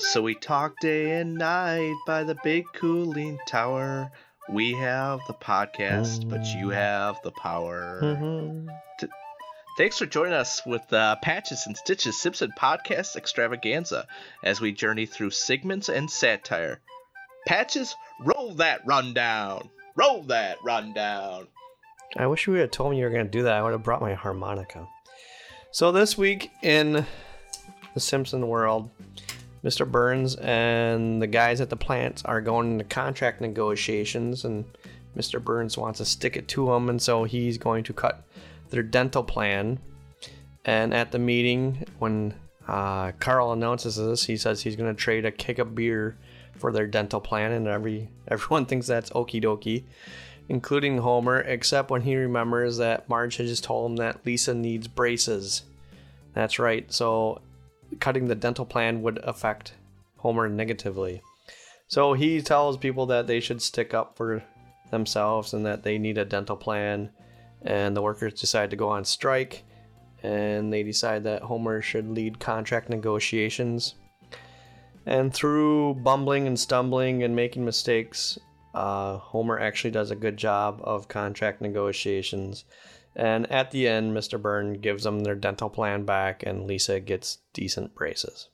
So we talk day and night by the big cooling tower. We have the podcast, but you have the power. Thanks for joining us with Patches and Stitches Simpson Podcast Extravaganza as we journey through segments and satire. Patches, roll that rundown. Roll that rundown. I wish you would have told me you were going to do that. I would have brought my harmonica. So this week in the Simpson world, Mr. Burns and the guys at the plant are going into contract negotiations, and Mr. Burns wants to stick it to them, and so he's going to cut their dental plan. And at the meeting, when Carl announces this, he says he's going to trade a keg of beer for their dental plan, and everyone thinks that's okie dokie, including Homer, except when he remembers that Marge had just told him that Lisa needs braces. That's right, so cutting the dental plan would affect Homer negatively. So he tells people that they should stick up for themselves and that they need a dental plan, and the workers decide to go on strike, and they decide that Homer should lead contract negotiations. And through bumbling and stumbling and making mistakes, Homer actually does a good job of contract negotiations. And at the end, Mr. Byrne gives them their dental plan back, and Lisa gets decent braces.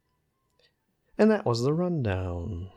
And that was the rundown.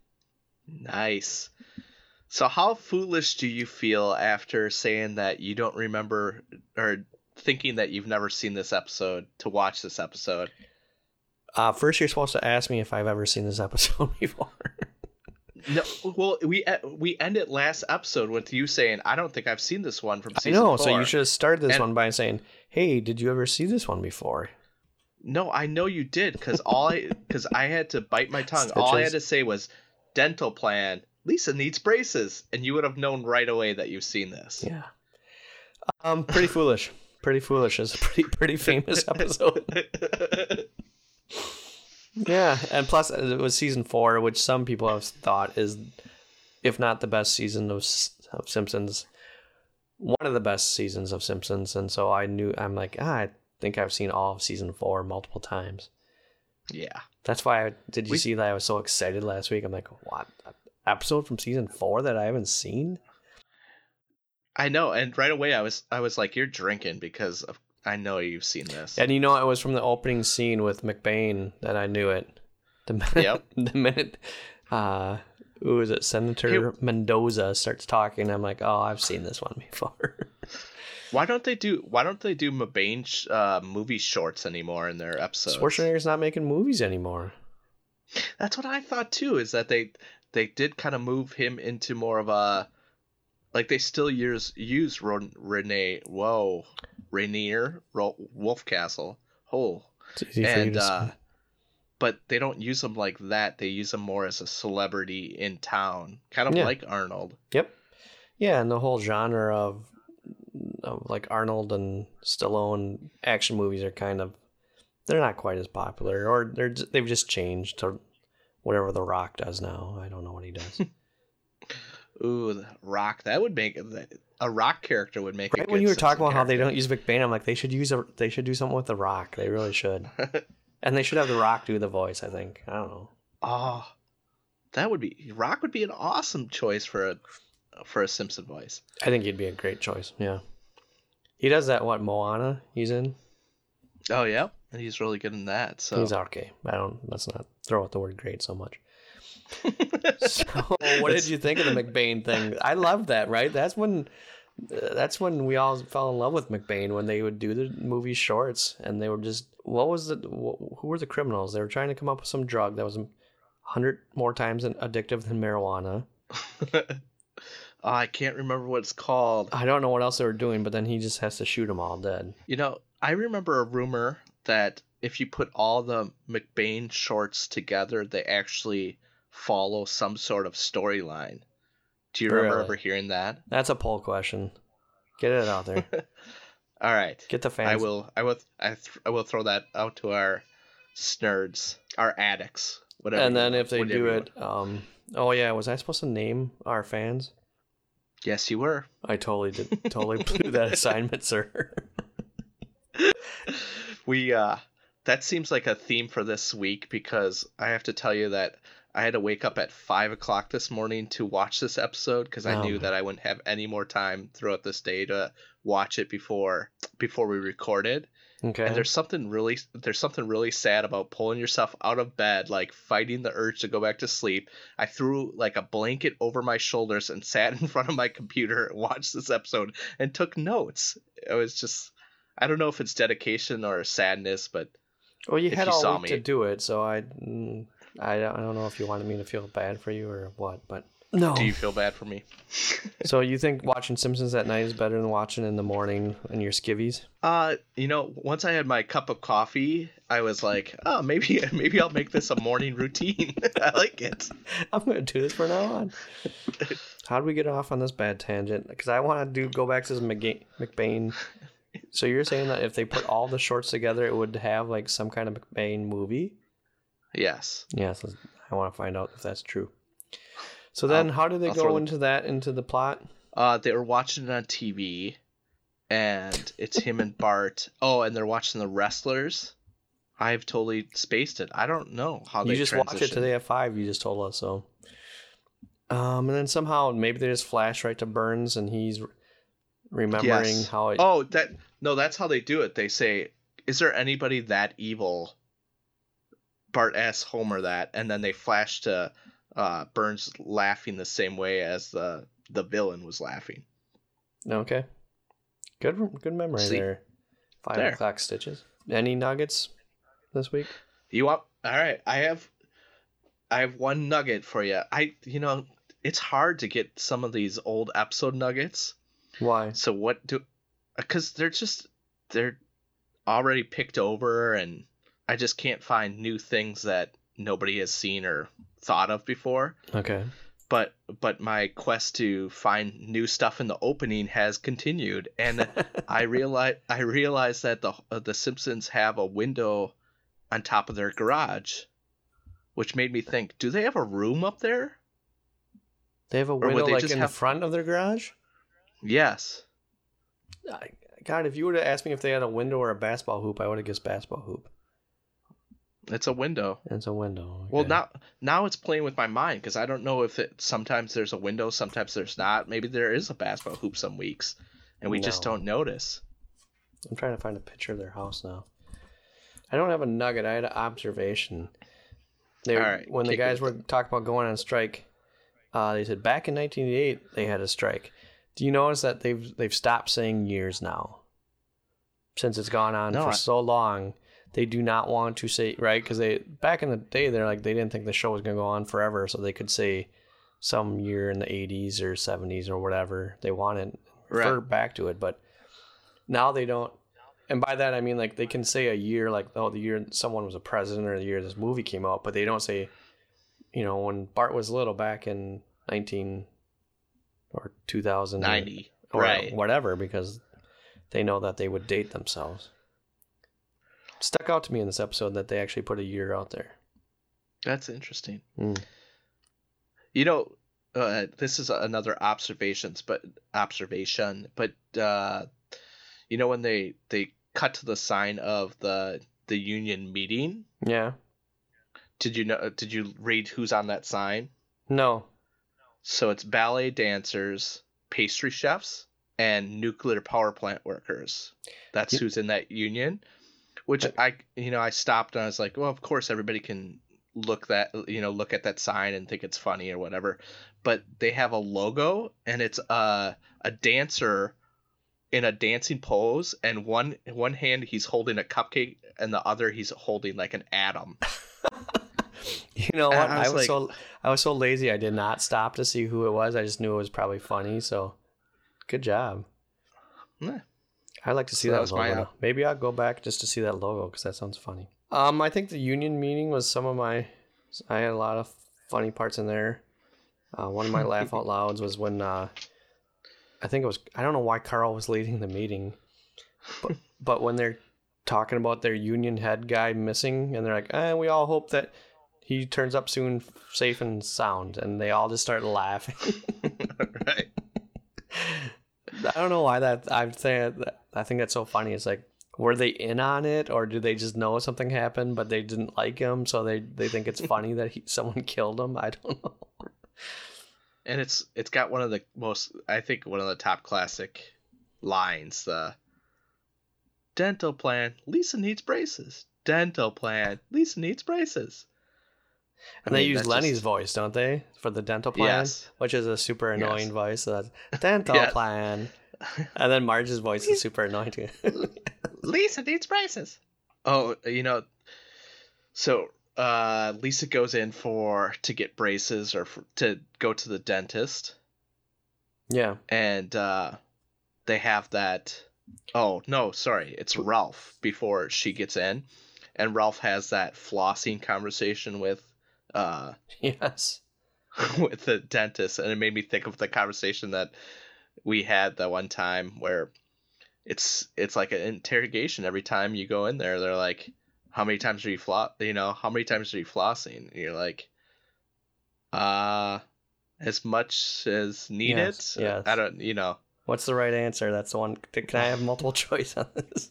Nice. So how foolish do you feel after saying that you don't remember, or thinking that you've never seen this episode, to watch this episode? First, you're supposed to ask me if I've ever seen this episode before. No, well, we ended last episode with you saying, I don't think I've seen this one from season 4. So you should have started this one by saying, hey, did you ever see this one before? No, I know you did, because I had to bite my tongue. Stitches. All I had to say was, dental plan, Lisa needs braces, and you would have known right away that you've seen this. Yeah. Pretty foolish. Pretty foolish is a pretty famous episode. Yeah, and plus it was season 4, which some people have thought is, if not the best season of Simpsons, one of the best seasons of Simpsons. And so I'm like, I think I've seen all of season 4 multiple times. Yeah. That's why did you see that I was so excited last week? I'm like, what? An episode from season 4 that I haven't seen? I know, and right away I was like, you're drinking, because I know you've seen this. And it was from the opening scene with McBain that I knew it. Yep. The minute who is it? Senator Mendoza starts talking, I'm like, oh, I've seen this one before. Why don't they do McBain movie shorts anymore in their episodes? Schwarzenegger's not making movies anymore. That's what I thought too, is that they did kind of move him into more of a, like, they still use Rainier Wolfcastle. But they don't use him like that. They use him more as a celebrity in town, kind of like Arnold. Yep. Yeah, and the whole genre of like Arnold and Stallone action movies are they're not quite as popular, or they've just changed to whatever The Rock does now. I don't know what he does. Ooh, The Rock. That would make a Rock character would make. Right when you were talking about how they don't use McBain, I'm like, they should do something with The Rock. They really should. And they should have The Rock do the voice, I think. I don't know. Oh, Rock would be an awesome choice for a Simpson voice. I think he'd be a great choice. Yeah. He does that, Moana he's in? Oh, yeah. And he's really good in that. So he's okay. Let's not throw out the word great so much. So what did you think of the McBain thing? I loved that, right? That's when we all fell in love with McBain, when they would do the movie shorts, and they were just, who were the criminals? They were trying to come up with some drug that was 100 more times addictive than marijuana. I can't remember what it's called. I don't know what else they were doing, but then he just has to shoot them all dead. I remember a rumor that if you put all the McBain shorts together, they actually follow some sort of storyline. Do you remember ever hearing that? That's a poll question. Get it out there. All right. Get the fans. I will throw that out to our snurds, our addicts, whatever. And then if they do it, oh yeah, was I supposed to name our fans? Yes, you were. I totally blew that assignment, sir. that seems like a theme for this week, because I have to tell you that I had to wake up at 5 o'clock this morning to watch this episode, because I knew that I wouldn't have any more time throughout this day to watch it before we recorded. Okay. And there's something really sad about pulling yourself out of bed, like fighting the urge to go back to sleep. I threw like a blanket over my shoulders and sat in front of my computer and watched this episode and took notes. It was just, I don't know if it's dedication or sadness, but well, you had all week to do it, so I don't know if you wanted me to feel bad for you or what, but no. Do you feel bad for me? So you think watching Simpsons at night is better than watching in the morning in your skivvies? Once I had my cup of coffee, I was like, oh, maybe I'll make this a morning routine. I like it. I'm going to do this from now on. How do we get off on this bad tangent? Because I want to go back to this McBain. So you're saying that if they put all the shorts together, it would have like some kind of McBain movie? Yes. Yes, I want to find out if that's true. So then how did they go into the plot? They were watching it on TV, and it's him and Bart. Oh, and they're watching the wrestlers. I've totally spaced it. I don't know how they just watched it today at 5. You just told us so. And then somehow maybe they just flash right to Burns, and he's remembering how it... Oh, that's how they do it. They say, "Is there anybody that evil?" Bart asks Homer that, and then they flash to Burns laughing the same way as the villain was laughing. Okay. Good memory there. 5 o'clock stitches. Any nuggets this week? You want? All right. I have one nugget for you. It's hard to get some of these old episode nuggets. Why? So because they're already picked over, and I just can't find new things that nobody has seen or thought of before. Okay. But my quest to find new stuff in the opening has continued, and I realized that the Simpsons have a window on top of their garage, which made me think, do they have a room up there? They have a window like in the front of their garage? Yes. God, if you would have asked me if they had a window or a basketball hoop, I would have guessed basketball hoop. It's a window. It's a window. Okay. Well, now it's playing with my mind, because I don't know if sometimes there's a window, sometimes there's not. Maybe there is a basketball hoop some weeks, and we just don't notice. I'm trying to find a picture of their house now. I don't have a nugget. I had an observation. When the guys were talking about going on strike, they said back in 1988 they had a strike. Do you notice that they've stopped saying years now? Since it's gone on for so long. They do not want to say, right? Because back in the day, they didn't think the show was going to go on forever, so they could say some year in the 80s or 70s or whatever they wanted, refer back to it. But now they don't, and by that I mean like they can say a year, like the year someone was a president or the year this movie came out, but they don't say, when Bart was little back in 19 or 2090 or whatever, because they know that they would date themselves. Stuck out to me in this episode that they actually put a year out there. That's interesting. This is another observation, but when they cut to the sign of the union meeting? Yeah. Did you read who's on that sign? No. So it's ballet dancers, pastry chefs, and nuclear power plant workers. That's who's in that union. Which I stopped and I was like, well, of course everybody can look at that sign and think it's funny or whatever, but they have a logo, and it's a dancer in a dancing pose, and one hand he's holding a cupcake and the other he's holding like an atom. You know what? I was so lazy I did not stop to see who it was. I just knew it was probably funny. So, good job. Yeah. I'd like to see that logo. Maybe I'll go back just to see that logo because that sounds funny. I think the union meeting was I had a lot of funny parts in there. One of my laugh out louds was when I don't know why Carl was leading the meeting, but when they're talking about their union head guy missing, and they're like, we all hope that he turns up soon, safe and sound, and they all just start laughing. Right. I don't know why I think that's so funny. It's like, were they in on it, or do they just know something happened but they didn't like him, so they think it's funny that someone killed him? I don't know. And it's got one of the top classic lines, the dental plan, Lisa needs braces. Dental plan, Lisa needs braces. And they use Lenny's voice, don't they, for the dental plan? Yes. Which is a super annoying voice. So that's dental plan. And then Marge's voice is super annoying too. Lisa needs braces. Oh, so Lisa goes in to get braces or to go to the dentist. Yeah. And they have that. Oh, no, sorry. It's Ralph before she gets in. And Ralph has that flossing conversation with yes, with the dentist, and it made me think of the conversation that we had that one time where it's like an interrogation. Every time you go in there, they're like, how many times are you how many times are you flossing? And you're like, as much as needed. Yes. I don't. What's the right answer? That's the one. Can I have multiple choice on this?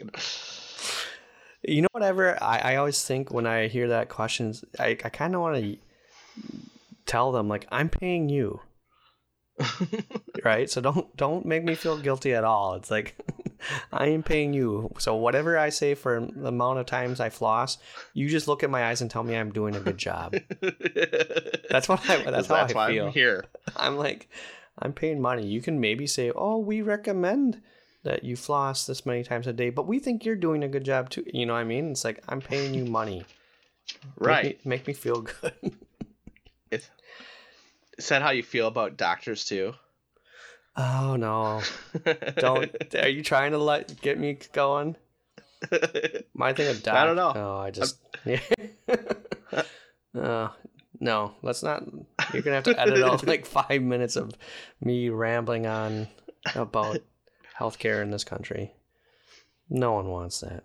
Whatever I always think when I hear that question, I kind of want to tell them, like, I'm paying you. Right? So don't make me feel guilty at all. It's like, I am paying you. So whatever I say for the amount of times I floss, you just look at my eyes and tell me I'm doing a good job. That's how I feel. I'm here. I'm like, I'm paying money. You can maybe say, oh, we recommend that you floss this many times a day, but we think you're doing a good job too. You know what I mean? It's like, I'm paying you money. Right. Make me feel good. Is that how you feel about doctors too? Oh no. Don't. Are you trying to get me going? My thing of I don't know. Oh, I just. No, let's not. You're gonna have to edit out like 5 minutes of me rambling on about healthcare in this country. No one wants that.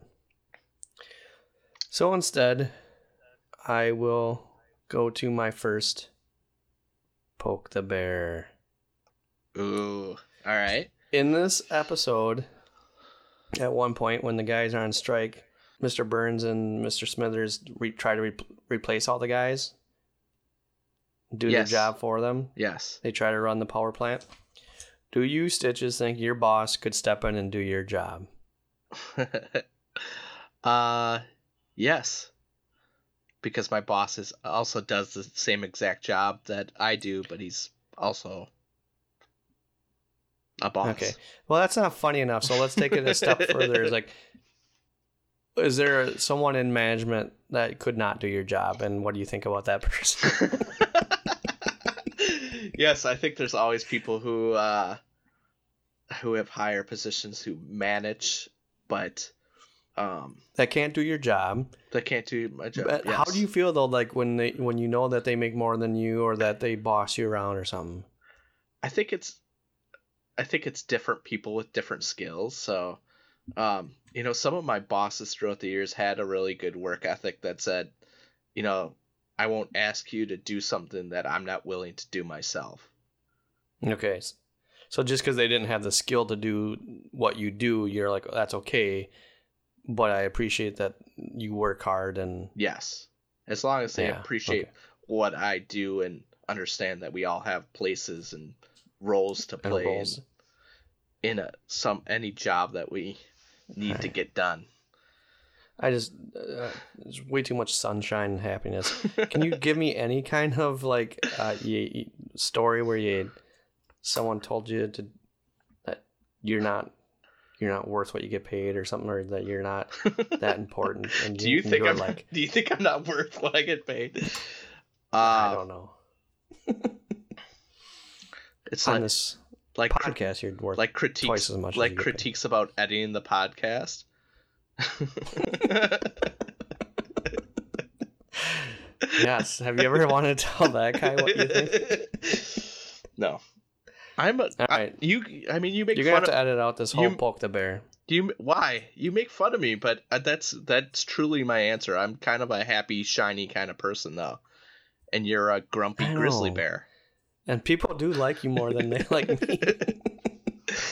So instead, I will go to my first Poke the Bear. Ooh, all right. In this episode, at one point when the guys are on strike, Mr. Burns and Mr. Smithers try to replace all the guys. Do their job for them. Yes. They try to run the power plant. Do you, Stitches, think your boss could step in and do your job? Yes. Because my boss also does the same exact job that I do, but he's also a boss. Okay. Well, that's not funny enough, so let's take it a step further. It's like, is there someone in management that could not do your job, and what do you think about that person? Yes, I think there's always people who have higher positions who manage, but that can't do your job. That can't do my job. But yes. How do you feel though, like when you know that they make more than you, or that they boss you around or something? I think it's different people with different skills. So, some of my bosses throughout the years had a really good work ethic that said, I won't ask you to do something that I'm not willing to do myself. Okay. So just because they didn't have the skill to do what you do, you're like, oh, that's okay. But I appreciate that you work hard and... Yes. As long as they appreciate what I do and understand that we all have places and roles to play in any job that we need to get done. There's way too much sunshine and happiness. Can you give me any kind of like story where someone told you that you're not worth what you get paid or something, or that you're not that important? And do you think I'm not worth what I get paid? I don't know. It's on this podcast, you're worth like critiques, twice as much. Like critiques about editing the podcast. Yes. Have you ever wanted to tell that guy what you think? No. All right. You make You're fun gonna have to edit out this whole Poke the Bear. Why? You make fun of me, but that's truly my answer. I'm kind of a happy, shiny kind of person, though, and you're a grumpy grizzly bear. And people do like you more than they like me.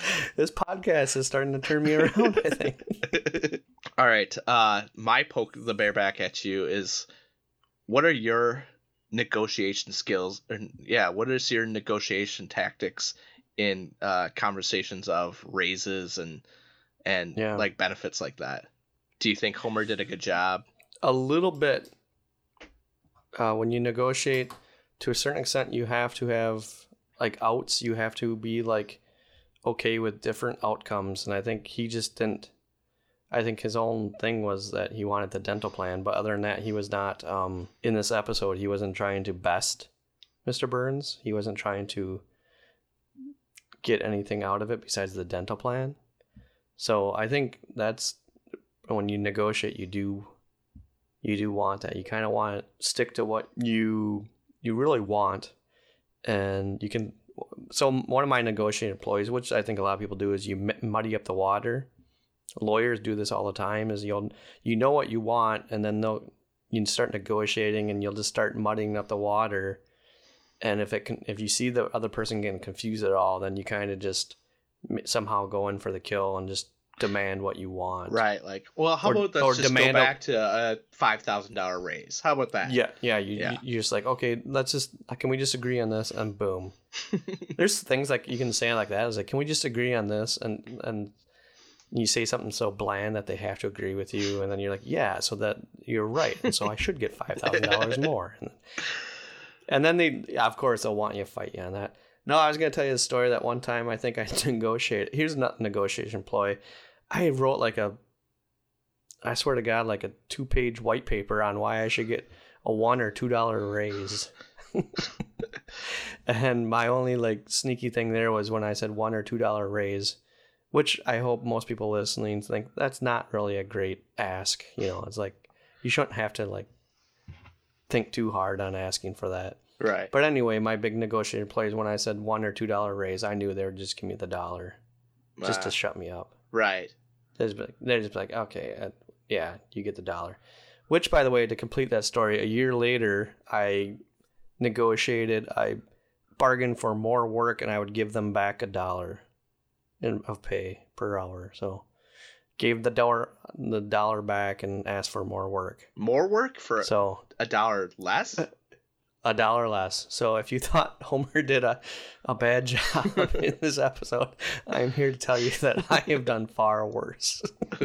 This podcast is starting to turn me around, I think. All right. My poke the bear back at you is, what are your negotiation skills? What is your negotiation tactics in conversations of raises and like benefits like that? Do you think Homer did a good job? A little bit. When you negotiate, to a certain extent, you have to have like outs. You have to be like okay with different outcomes, and I think he just didn't. I think his own thing was that he wanted the dental plan, but other than that, he was not, in this episode, he wasn't trying to best Mr. Burns. He wasn't trying to get anything out of it besides the dental plan. So I think that's, when you negotiate, you do want that. You kind of want to stick to what you really want. And you can, so one of my negotiating employees, which I think a lot of people do, is you muddy up the water. Lawyers do this all the time, is you know what you want, and then you start negotiating and you'll just start muddying up the water. And if you see the other person getting confused at all, then you kind of just somehow go in for the kill and just demand what you want. Right. Like, well, how about let's just go back to a $5,000 raise? How about that? Yeah. You're just like, okay, can we just agree on this? And boom. There's things like you can say like that. Is like, can we just agree on this? And you say something so bland that they have to agree with you, and then you're like, yeah, so that you're right, and so I should get $5,000 more. And then of course, they'll want you to fight you on that. No, I was going to tell you the story that one time I think I negotiated. Here's not a negotiation ploy. I wrote I swear to God, like a 2-page white paper on why I should get a $1 or $2 raise. And my only like sneaky thing there was when I said $1 or $2 raise, which I hope most people listening think that's not really a great ask. It's like you shouldn't have to like think too hard on asking for that. Right. But anyway, my big negotiating players, when I said $1 or $2 raise, I knew they would just give me the $1 just to shut me up. Right. They'd just be like, okay, yeah, you get the $1. Which, by the way, to complete that story, a year later, I negotiated, I bargained for more work, and I would give them back $1 of pay per hour. So gave the $1 back and asked for more work. More work for $1 less? $1 less. So if you thought Homer did a bad job in this episode, I'm here to tell you that I have done far worse.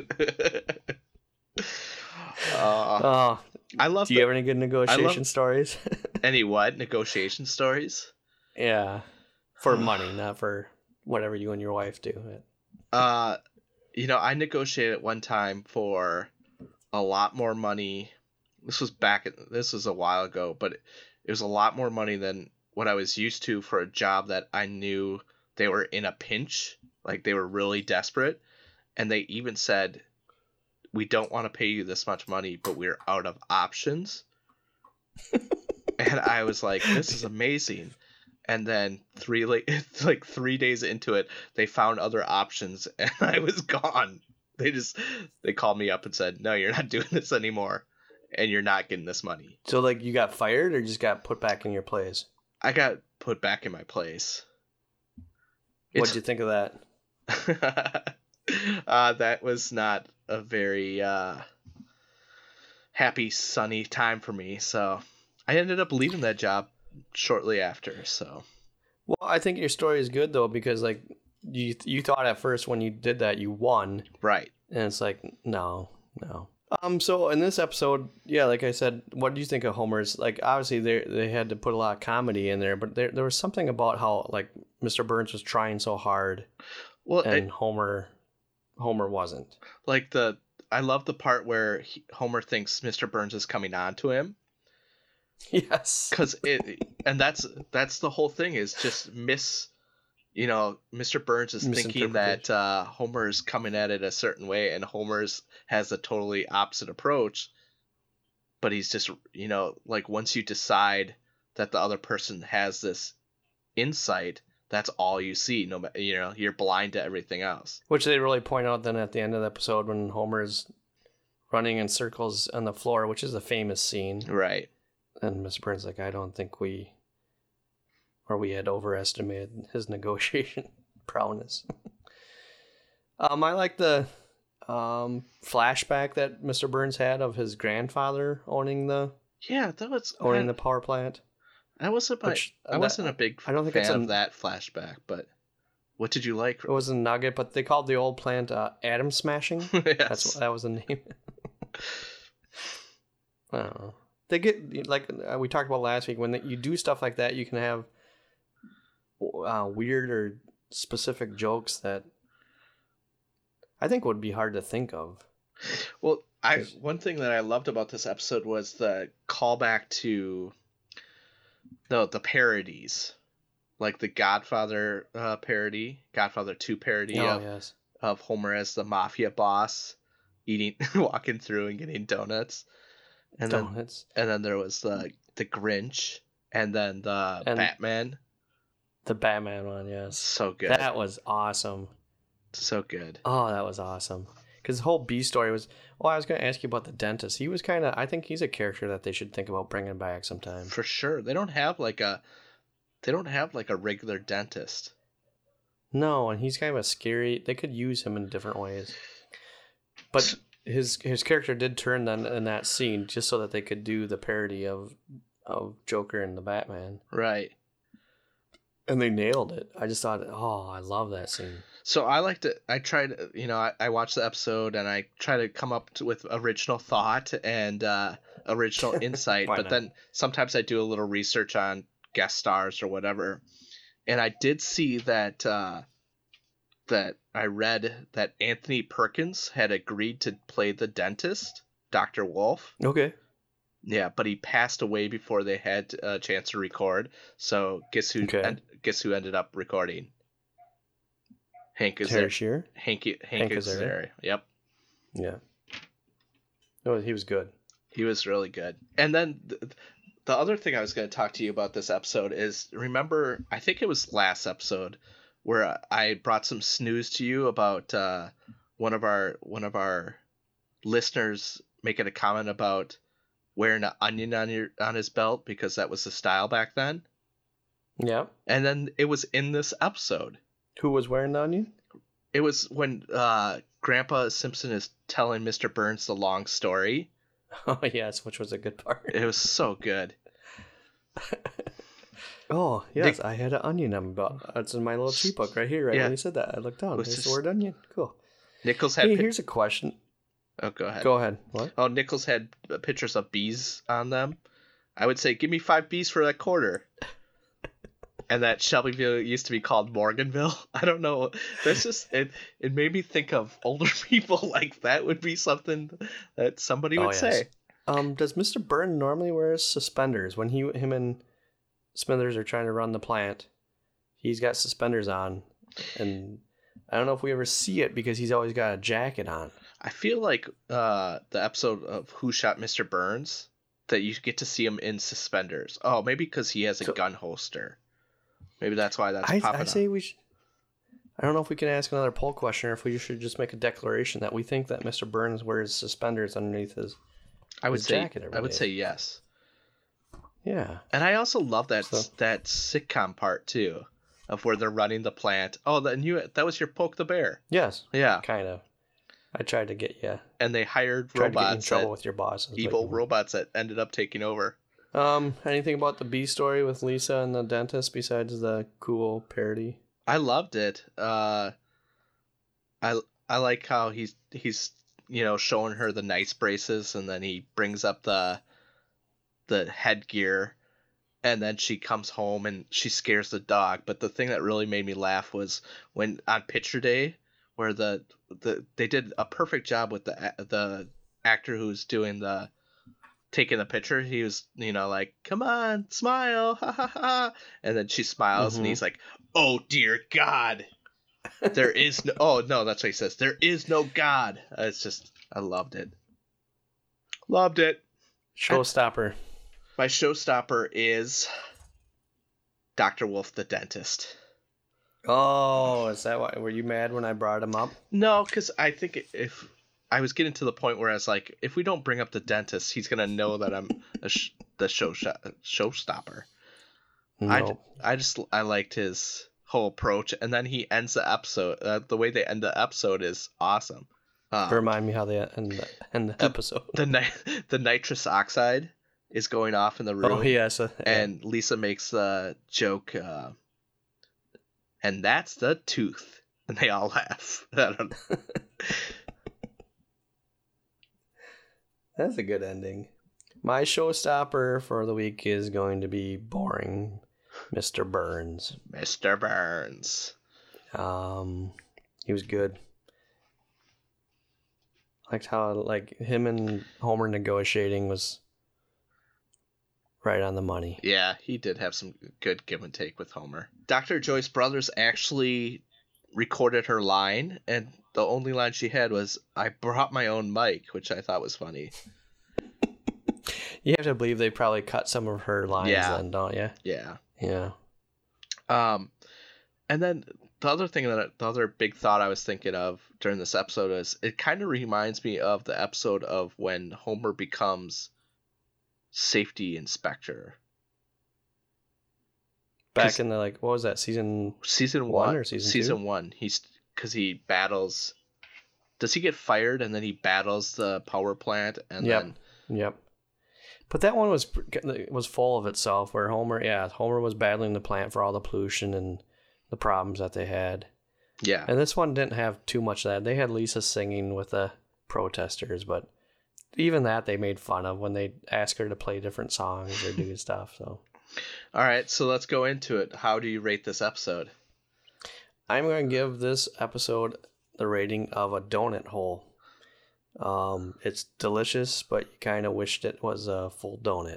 I love. Do you have any good negotiation stories? Any what? Negotiation stories? Yeah, for money, not for whatever you and your wife do. I negotiated one time for a lot more money. This was a while ago, but it was a lot more money than what I was used to for a job that I knew they were in a pinch, like they were really desperate, and they even said, "We don't want to pay you this much money, but we're out of options." And I was like, "This is amazing." And then 3 days into it, they found other options, and I was gone. They called me up and said, "No, you're not doing this anymore, and you're not getting this money." So, like, you got fired, or just got put back in your place? I got put back in my place. What'd you think of that? That was not a very happy, sunny time for me. So I ended up leaving that job shortly after. So, well, I think your story is good though, because like you thought at first when you did that you won, right? And it's like no. So in this episode, yeah, like I said, what do you think of Homer's? Like, obviously they had to put a lot of comedy in there, but there was something about how like Mr. Burns was trying so hard, and Homer wasn't. Like I love the part where Homer thinks Mr. Burns is coming on to him. Yes, because that's the whole thing is just Mr. Burns is thinking that Homer is coming at it a certain way, and Homer's has a totally opposite approach. But he's just, like once you decide that the other person has this insight, that's all you see. No, you're blind to everything else. Which they really point out then at the end of the episode when Homer's running in circles on the floor, which is a famous scene. Right. And Mr. Burns like, I don't think we had overestimated his negotiation prowess. I like the flashback that Mr. Burns had of his grandfather owning the power plant. I wasn't a big fan of that flashback, but what did you like? It was a nugget, but they called the old plant Atom Smashing. Yes. That was the name. I don't know. They get, like we talked about last week, when you do stuff like that, you can have weird or specific jokes that I think would be hard to think of. Well, one thing that I loved about this episode was the callback to the parodies, like the Godfather parody, Godfather 2 parody of Homer as the mafia boss, walking through and getting donuts. And then there was the Grinch, and then Batman. The Batman one, yes. So good. That was awesome. So good. Oh, that was awesome. Because the whole B story was... Well, I was going to ask you about the dentist. He was kind of... I think he's a character that they should think about bringing back sometime. For sure. They don't have like a regular dentist. No, and he's kind of a scary... They could use him in different ways. But... His character did turn then in that scene just so that they could do the parody of Joker and the Batman. Right. And they nailed it. I just thought, I love that scene. So I tried, I watched the episode and I try to come up with original thought and original insight, but then sometimes I do a little research on guest stars or whatever. And I did see that I read that Anthony Perkins had agreed to play the dentist, Dr. Wolf. Okay. Yeah, but he passed away before they had a chance to record. So guess who ended up recording? Hank Azaria. Hank Azaria. Yep. Yeah. No, he was good. He was really good. And then the other thing I was going to talk to you about this episode is, remember, I think it was last episode, where I brought some snooze to you about one of our listeners making a comment about wearing an onion on his belt because that was the style back then. Yeah. And then it was in this episode. Who was wearing the onion? It was when Grandpa Simpson is telling Mr. Burns the long story. Oh yes, which was a good part. It was so good. Oh, yes, I had an onion on my belt. It's in my little cheat book right here, when you said that. I looked down. There's the word onion. Cool. Nichols had... here's a question. Oh, go ahead. Go ahead. What? Oh, Nichols had pictures of bees on them. I would say, give me 5 bees for that quarter. And that Shelbyville used to be called Morganville. I don't know. That's just... It made me think of older people. Like, that would be something that somebody would say. Does Mr. Byrne normally wear suspenders when him and Smithers are trying to run the plant? He's got suspenders on, and I don't know if we ever see it because he's always got a jacket on. I feel like the episode of Who Shot Mr. Burns, that you get to see him in suspenders. Oh, maybe because he has a gun holster. Maybe that's why that's popping up. I say we should... I don't know if we can ask another poll question or if we should just make a declaration that we think that Mr. Burns wears suspenders underneath his jacket every day. I would say yes. Yeah. And I also love that sitcom part, too, of where they're running the plant. Oh, that was your Poke the Bear. Yes. Yeah. Kind of. I tried to get you. And they hired robots. To get in trouble with your bosses. Evil robots that ended up taking over. Anything about the B story with Lisa and the dentist besides the cool parody? I loved it. I like how he's showing her the nice braces, and then he brings up the headgear, and then she comes home and she scares the dog. But the thing that really made me laugh was when on picture day, where they did a perfect job with the actor who's taking the picture. He was like, come on, smile, ha ha ha, and then she smiles, and he's like, oh dear God, there is no... Oh no, that's what he says, there is no God. It's just, I loved it. Showstopper. My showstopper is Dr. Wolf the dentist. Oh, is that why? Were you mad when I brought him up? No, because I think if I was getting to the point where I was like, if we don't bring up the dentist, he's gonna know that I'm the showstopper. Nope. I liked his whole approach, and then he ends the episode. The way they end the episode is awesome. Remind me how they end the episode. The nitrous oxide is going off in the room. Oh yes, and Lisa makes the joke, and that's the tooth, and they all laugh. I don't know. That's a good ending. My showstopper for the week is going to be boring, Mr. Burns. Mr. Burns. He was good. Liked how him and Homer negotiating was right on the money. Yeah, he did have some good give and take with Homer. Dr. Joyce Brothers actually recorded her line, and the only line she had was, "I brought my own mic," which I thought was funny. You have to believe they probably cut some of her lines then, don't you? Yeah. Yeah. And then the other big thought I was thinking of during this episode is it kind of reminds me of the episode of when Homer becomes safety inspector. Back in the what was that, season one or season 2? 1. Because he battles. Does he get fired and then he battles the power plant and then? Yep. But that one was full of itself, where Homer was battling the plant for all the pollution and the problems that they had. Yeah. And this one didn't have too much of that. They had Lisa singing with the protesters, but even that they made fun of when they asked her to play different songs or do stuff. So. All right, so let's go into it. How do you rate this episode? I'm going to give this episode the rating of a donut hole. It's delicious, but you kind of wished it was a full donut.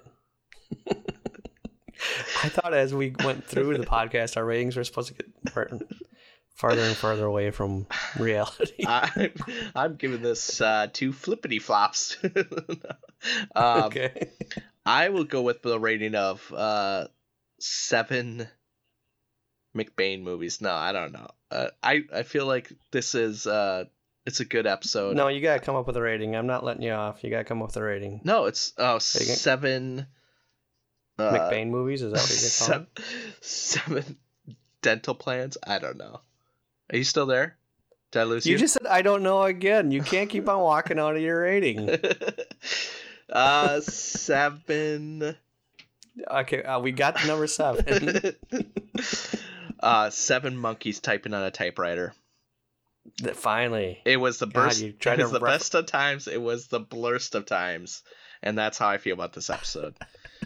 I thought as we went through the podcast, our ratings were supposed to get farther and farther away from reality. I'm giving this 2 flippity flops. Okay. I will go with the rating of 7 McBain movies. No, I don't know. I feel like this is it's a good episode. No, you gotta come up with a rating. I'm not letting you off. You gotta come up with a rating. No, it's 7 McBain movies. Is that what you're calling? 7 dental plans. I don't know. Are you still there? Did I lose you? You just said I don't know again. You can't keep on walking out of your rating. 7. Okay, we got the number 7. 7 monkeys typing on a typewriter. Finally. It was the best of times. It was the blurst of times. And that's how I feel about this episode.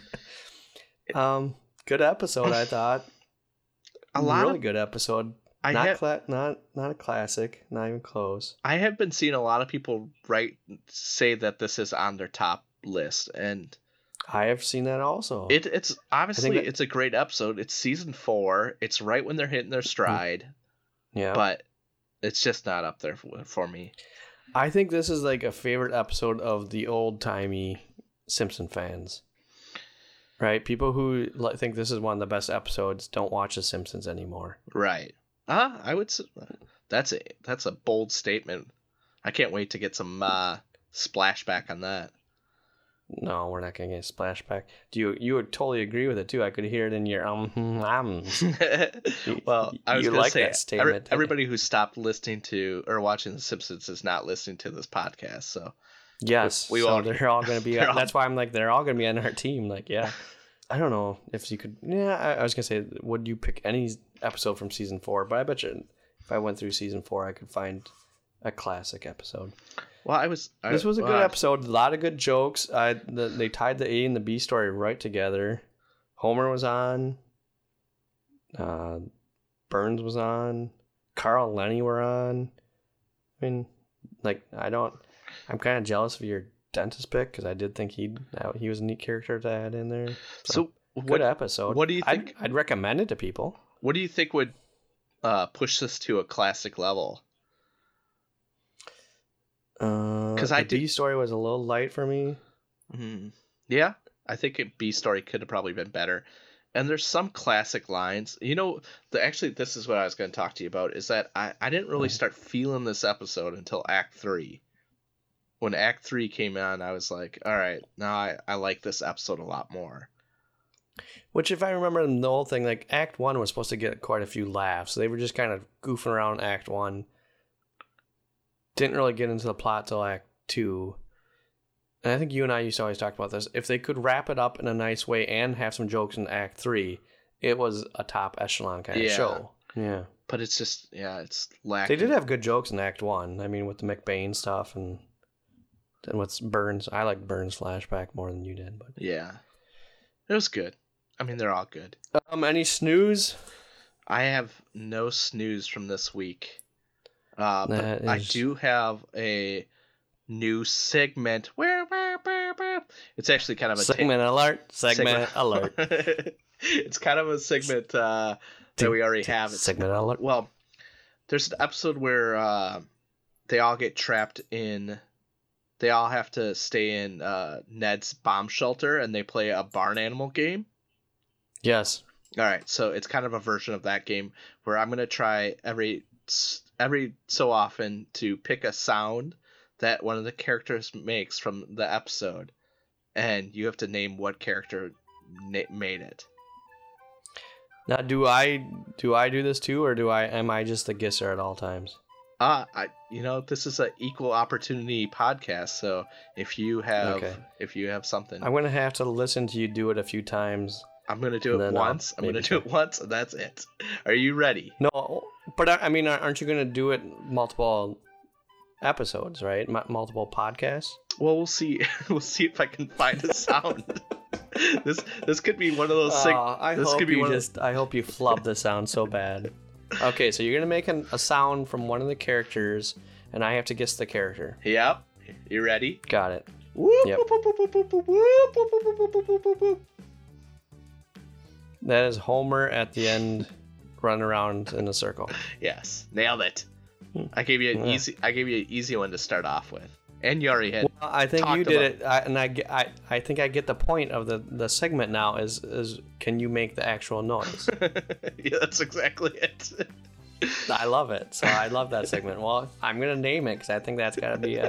Good episode, I thought. Good episode. Not a classic, not even close. I have been seeing a lot of people say that this is on their top list, and I have seen that also. It's obviously it's a great episode. It's season 4. It's right when they're hitting their stride. Yeah. But it's just not up there for me. I think this is like a favorite episode of the old-timey Simpson fans. Right? People who think this is one of the best episodes don't watch The Simpsons anymore. Right. I would say that's a bold statement. I can't wait to get some splashback on that. No, we're not gonna get a splashback. You would totally agree with it too. I could hear it in your Well, I was gonna say that statement. Everybody who stopped listening to or watching The Simpsons is not listening to this podcast. So yes, they're all gonna be. That's why I'm like they're all gonna be on our team. Like I don't know if you could. Yeah, I was gonna say, would you pick any episode from season 4? But I bet you if I went through season 4, I could find a classic episode. Well, this was a good episode. A lot of good jokes. They tied the A and the B story right together. Homer was on. Burns was on. Carl and Lenny were on. I mean, I'm kind of jealous of your dentist pick because I did think he was a neat character to add in there. So good episode. What do you think? I'd recommend it to people. What do you think would push this to a classic level? Because the B story was a little light for me. Mm-hmm. Yeah, I think B story could have probably been better. And there's some classic lines. Actually, this is what I was going to talk to you about, is that I didn't really start feeling this episode until Act 3. When Act 3 came on, I was like, all right, now I like this episode a lot more. Which, if I remember the whole thing, like Act 1 was supposed to get quite a few laughs. They were just kind of goofing around Act 1. Didn't really get into the plot till Act 2. And I think you and I used to always talk about this. If they could wrap it up in a nice way and have some jokes in Act 3, it was a top echelon kind of show. Yeah. But it's just, it's lacking. They did have good jokes in Act 1. I mean, with the McBain stuff and with Burns. I like Burns' flashback more than you did. But yeah. It was good. I mean, they're all good. Any snooze? I have no snooze from this week. But I do have a new segment. It's actually kind of a segment alert. Segment alert. It's kind of a segment that we already have. Segment alert. Well, there's an episode where they all get trapped in. They all have to stay in Ned's bomb shelter, and they play a barn animal game. Yes. All right, so it's kind of a version of that game where I'm gonna try every so often to pick a sound that one of the characters makes from the episode, and you have to name what character made it. Now, do I do this too, or am I just the gisser at all times? This is an equal opportunity podcast, so if you have something, I'm gonna have to listen to you do it a few times. I'm gonna do it once. I'm gonna do it once, and that's it. Are you ready? No, but I mean, aren't you gonna do it multiple episodes, right? Multiple podcasts? Well, we'll see. We'll see if I can find a sound. This could be one of those things. I hope you flub the sound so bad. Okay, so you're gonna make a sound from one of the characters, and I have to guess the character. Yep. You ready? Got it. Yep. That is Homer at the end, running around in a circle. Yes, nailed it. I gave you an easy one to start off with, and you already had. Well, I think you did it, I think I get the point of the segment now. Is can you make the actual noise? Yeah, that's exactly it. I love it. So I love that segment. Well, I'm gonna name it because I think that's gotta be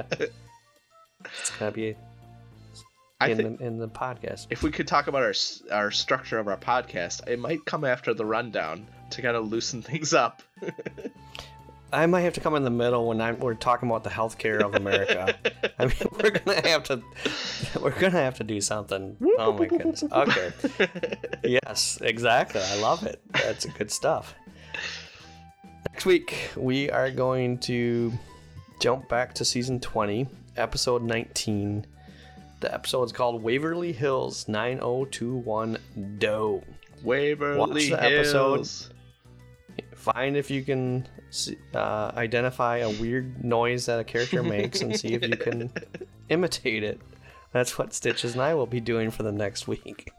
in the podcast. If we could talk about our structure of our podcast, it might come after the rundown to kind of loosen things up. I might have to come in the middle when we're talking about the healthcare of America. I mean, we're gonna have to do something. Oh my goodness. Okay. Yes, exactly. I love it. That's good stuff. Next week we are going to jump back to season 20, episode 19. The episode is called Waverly Hills 9021 Doe. Waverly Hills. Episode. Find if you can identify a weird noise that a character makes and see if you can imitate it. That's what Stitches and I will be doing for the next week.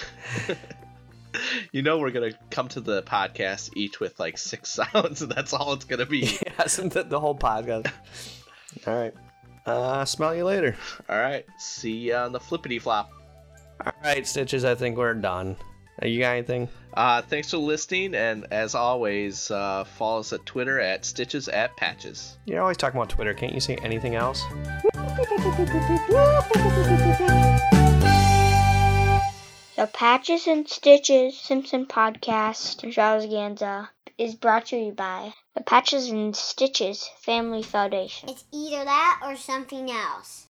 We're going to come to the podcast each with like 6 sounds, and that's all it's going to be. Yes, the whole podcast. All right. Smell you later. All right. See you on the flippity flop. All right, Stitches, I think we're done. You got anything? Thanks for listening, and as always, follow us at Twitter at Stitches@Patches. You're always talking about Twitter. Can't you say anything else? The Patches and Stitches Simpson Podcast Extravaganza is brought to you by the Patches and Stitches Family Foundation. It's either that or something else.